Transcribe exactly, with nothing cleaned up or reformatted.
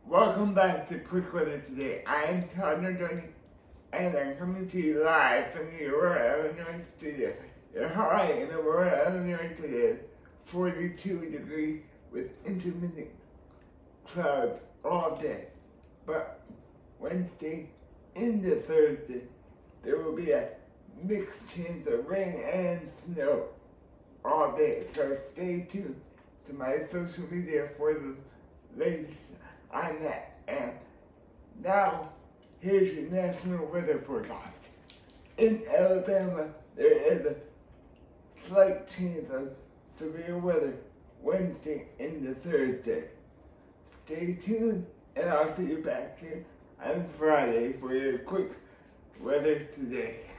Welcome back to Quick Weather Today. I am Todd Nardoni, and I'm coming to you live from the Aurora, Illinois studio. Your high in Aurora, Illinois today, forty-two degrees with intermittent clouds all day. But Wednesday into Thursday, there will be a mixed chance of rain and snow all day. So stay tuned to my social media for the latest on that. And now, here's your national weather forecast. In Alabama, there is a slight chance of severe weather Wednesday into Thursday. Stay tuned, and I'll see you back here on Friday for your quick weather today.